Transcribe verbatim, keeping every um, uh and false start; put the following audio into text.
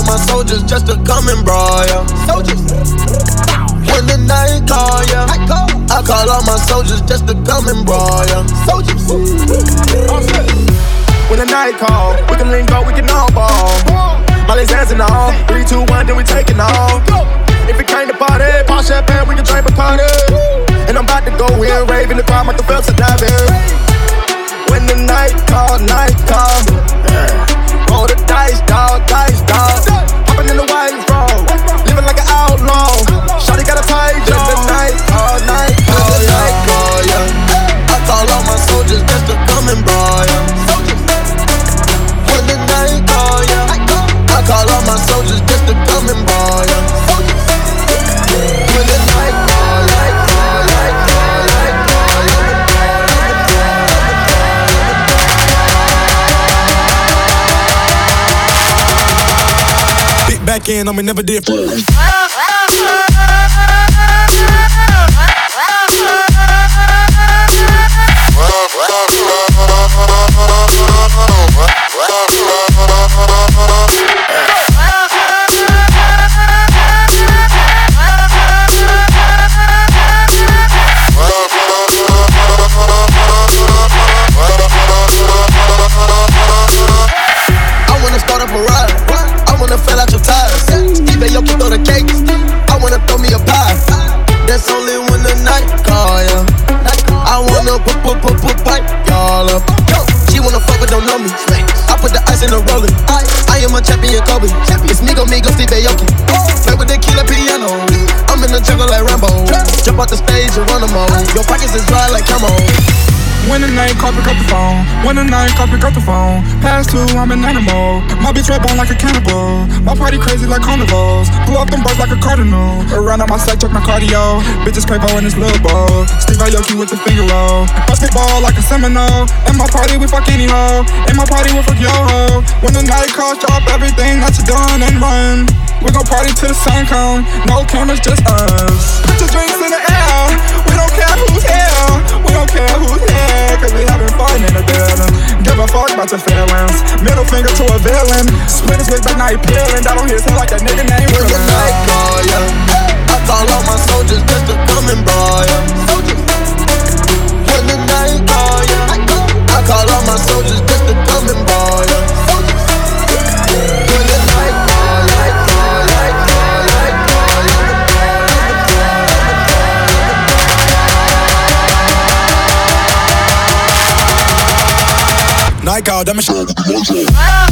my soldiers just to come and brawl, yeah. Soldiers. When the night call, yeah, I call all my soldiers just to come and brawl, yeah. Soldiers. When the night call, we can link up, we can all ball. Molly's dancing all. Three, two, one, then we taking off. If it came to party, pop champagne, we can drink Bacardi. And I'm about to go in, rave in the crowd, Michael Phelps and diving. When the night call, night call, yeah. Roll the dice, dog, dice, dog. Hopping in the white road, living like an outlaw. Shawty got a tight jaw. When the night call, night call, yeah. Night call, yeah. I call all my soldiers just to come and brawl, yeah. When the night call, yeah. I call all my soldiers just to come and brawl, yeah. When the night call, night call, night call, night call, Big back end on me, never did. it's Migo Migo Steve Aoki. Play with the killer piano. I'm in the jungle like Rambo. Jump out the stage and run them all. Your pockets is dry like camo. When the night call, pick up the phone. When the night call, pick up the phone. Past two, I'm an animal. My bitch red bone like a cannibal. My party crazy like carnivals. Pull up them birds like a cardinal. Around on my side, check my cardio. Bitches Quavo in this little bowl. Steve Aoki with the finger roll. Basketball like a Seminole. In my party, we fuck any hoe. In my party, we fuck yo ho. When the night calls, drop everything that you done and run. We gon' party till the sun come. No cameras, just us. Put your drinks in the air. We don't care who's here. We don't care who's here. Cause we having fun in the building. Give a fuck about your feelings. Middle finger to a villain. Split his wig back, now he peeling. Down on his head like that nigga named When the night call, yeah, I call all my soldiers just to come and brawl, yeah. When the night call, yeah, I call all my soldiers just to come and brawl, yeah. When the night call, night call, night call, night call, Night call, that machine.